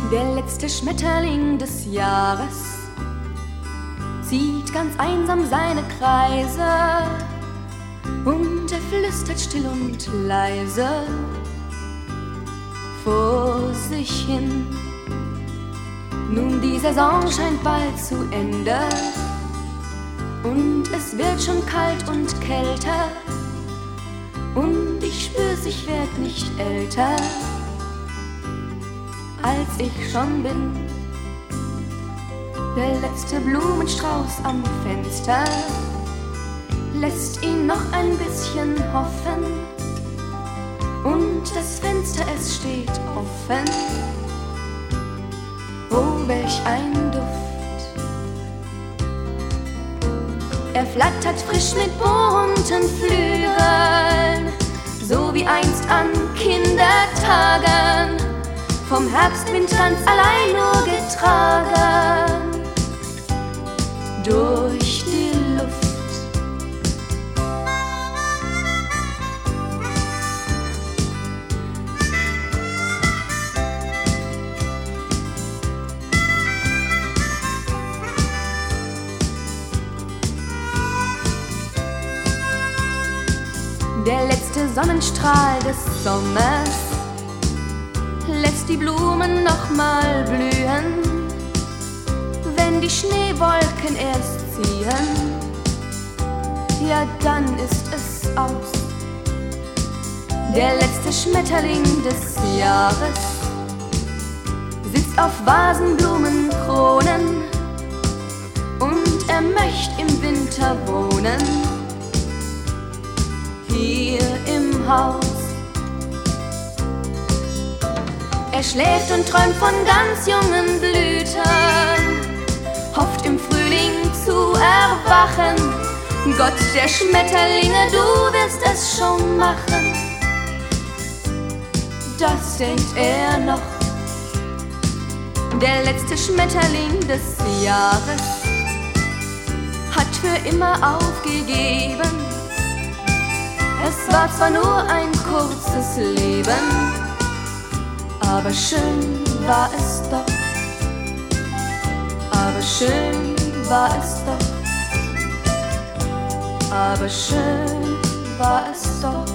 Der letzte Schmetterling des Jahres zieht ganz einsam seine Kreise und er flüstert still und leise vor sich hin. Nun, die Saison scheint bald zu Ende und es wird schon kalt und kälter und ich spür's, ich werd nicht älter, als ich schon bin. Der letzte Blumenstrauß am Fenster lässt ihn noch ein bisschen hoffen und das Fenster, es steht offen. Oh, welch ein Duft! Er flattert frisch mit bunten Flügeln, so wie einst an Kindertagen, vom Herbstwind ganz allein nur getragen durch die Luft. Der letzte Sonnenstrahl des Sommers lässt die Blumen noch mal blühen, wenn die Schneewolken erst ziehen, ja dann ist es aus. Der letzte Schmetterling des Jahres sitzt auf Vasenblumenkronen und er möchte im Winter wohnen, hier im Haus. Er schläft und träumt von ganz jungen Blüten, hofft im Frühling zu erwachen. Gott der Schmetterlinge, du wirst es schon machen. Das denkt er noch. Der letzte Schmetterling des Jahres hat für immer aufgegeben. Es war zwar nur ein kurzes Leben, aber schön war es doch. Aber schön war es doch. Aber schön war es doch.